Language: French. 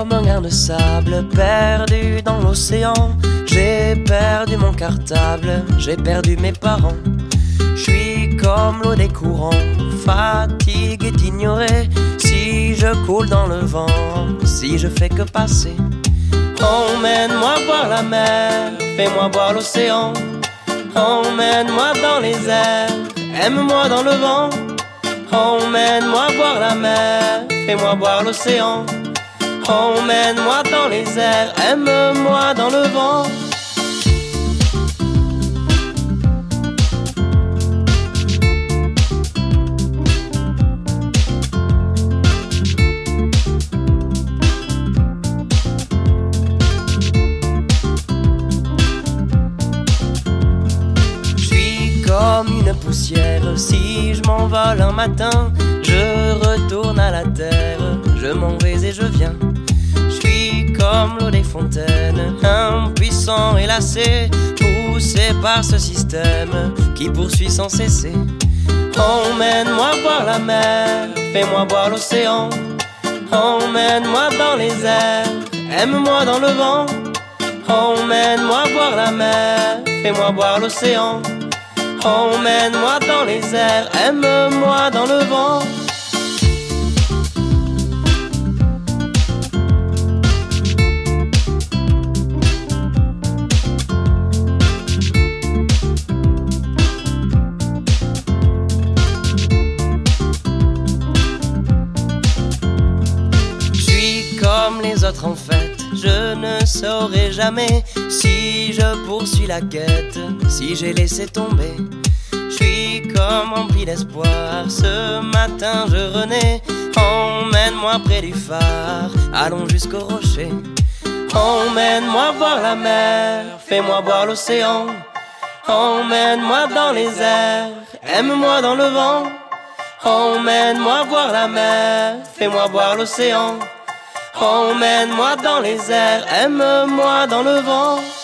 comme un grain de sable perdu dans l'océan. J'ai perdu mon cartable, j'ai perdu mes parents. Je suis comme l'eau des courants, fatigue est ignorée. Si je coule dans le vent, si je fais que passer. Emmène-moi voir la mer, fais-moi voir l'océan. Emmène-moi dans les airs, aime-moi dans le vent. Emmène-moi voir la mer, fais-moi voir l'océan. Emmène-moi dans les airs, aime-moi dans le vent. Comme une poussière, si je m'envole un matin, je retourne à la terre, je m'en vais et je viens. Je suis comme l'eau des fontaines, impuissant et lassé, poussé par ce système qui poursuit sans cesser. Emmène-moi voir la mer, fais-moi voir l'océan. Emmène-moi dans les airs, aime-moi dans le vent. Emmène-moi voir la mer, fais-moi voir l'océan. Emmène-moi dans les airs, aime-moi dans le vent. Je suis comme les autres en fait, je ne saurai jamais si je poursuis la quête, si j'ai laissé tomber. Je suis comme rempli d'espoir, ce matin je renais. Emmène-moi près du phare, allons jusqu'au rocher. Emmène-moi voir la mer, fais-moi voir l'océan. Emmène-moi dans les airs, aime-moi dans le vent. Emmène-moi voir la mer, fais-moi voir l'océan. Emmène-moi dans les airs, aime-moi dans le vent.